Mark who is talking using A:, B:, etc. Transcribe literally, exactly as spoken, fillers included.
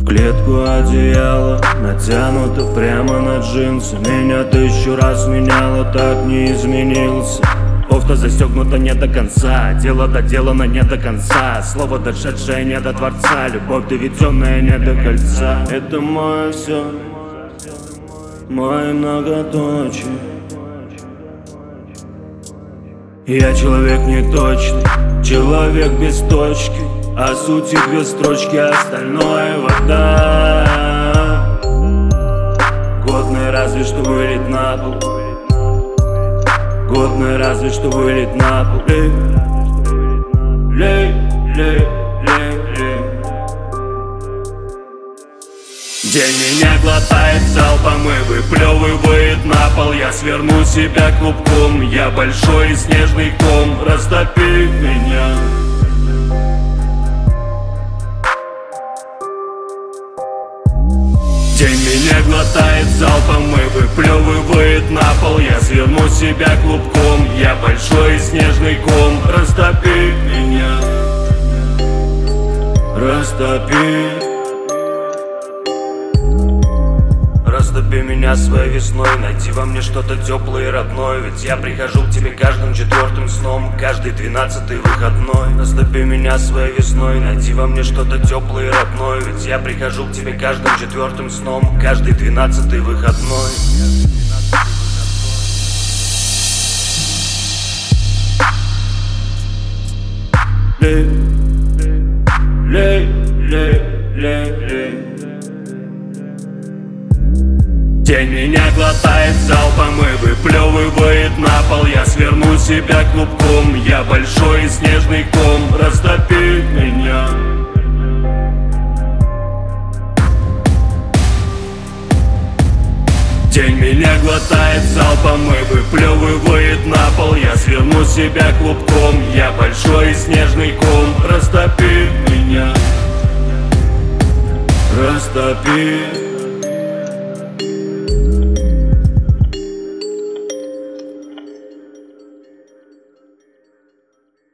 A: клетку одеяла натянуто прямо на джинсы. Меня тысячу раз меняла, так не изменился. Кофта застегнута не до конца, дело доделано не до конца. Слово дошедшее не до Творца, любовь доведенная не до кольца. Это мое все, мои многоточие. Я человек неточный, человек без точки, а сути две строчки, остальное вода. Годный разве что вылить на пол, годный разве что вылить на пол. Лей, лей, лей, лей, лей. День меня глотает залпом и выплевывает на пол. Я сверну себя клубком, я большой и снежный ком. Растопи меня. День меня глотает залпом и выплевывает на пол. Я сверну себя клубком, я большой и снежный ком. Растопи меня, растопи. Растопи меня своей весной, найди во мне что-то теплое и родное. Ведь я прихожу к тебе каждым четвертым сном, каждый двенадцатый выходной. Растопи меня своей весной, найди во мне что-то теплое и родное. Ведь я прихожу к тебе каждым четвертым сном, каждый двенадцатый выходной. Лей, лей, лей, лей, лей. День меня глотает залпом и выплевывает на пол. Я сверну себя клубком, я большой и снежный ком. Растопи меня. День меня глотает залпом и выплевывает на пол. Я сверну себя клубком, я большой и снежный ком. Растопи меня, растопи.